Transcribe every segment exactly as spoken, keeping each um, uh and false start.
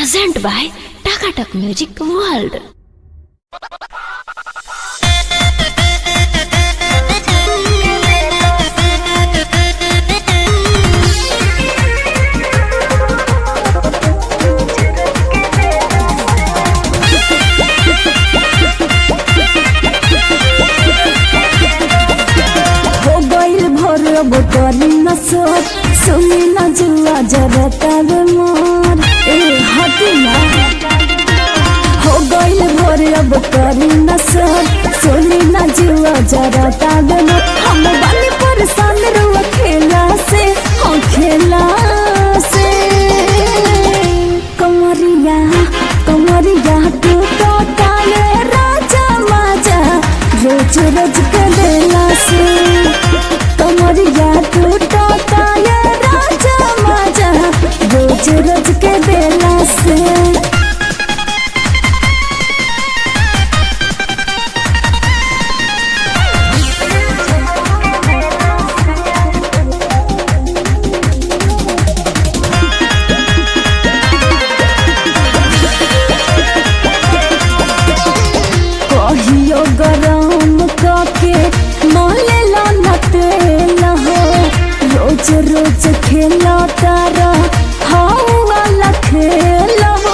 Present by Takatak Music World. अब करी न सोच सुनी न जुआ जरता रे मोर ए हटी ना हो गइल भोर अब करी न सोच सुनी न जुआ जरता रे मोर हम बनी परेशान रुआ खेला से हो खेला से कमरिया कमरिया तू तो ताले राजा माजा रोज रोज करेला से कमरिया टूटा ताया राजा माजा रोज रोज के बेला से कहियो गरम काके मोले लानते रोज रोज खेला तारा हाउ वाला खेल हो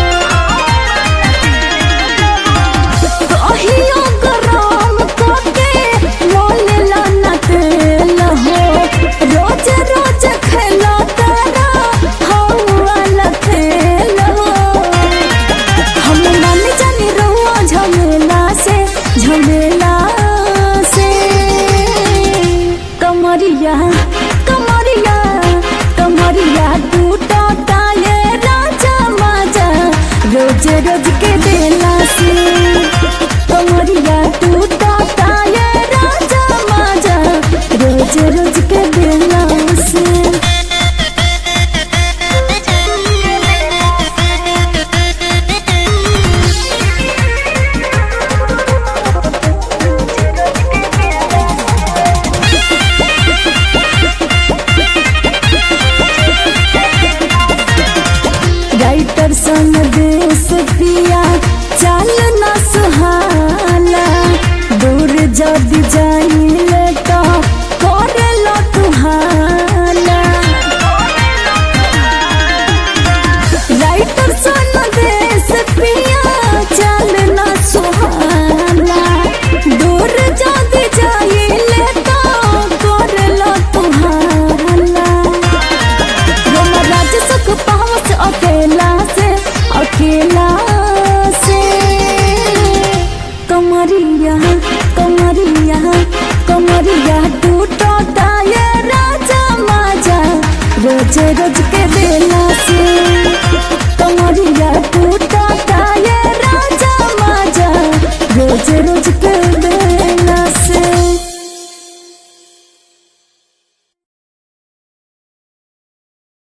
कहियो गरम करके मोले लाना तेल हो रोज रोज खेला तारा हाउ वाला खेल हो हम मन जानी रहुआ झमेला से झमेला से कमरिया कमरिया कमरिया टूटा ताले राजा माजा रोज रोज के बेला से कमरिया टूटा ताले राजा माजा रोज रोज के बेला से राइटर संग देश पिया चल न सुहाला दूर जब जाइले तो करे लो तुहाला राइटर संग देश पिया चल न सुहाला दूर जब जाइले तो करे लो तुहाला राज सुख पावस अकेला से अकेला से कमरिया कमरिया कमरिया टूटा ताया राजा माजा रोज रोज के बेला से कमरिया टूटा ताया राजा माजा रोज रोज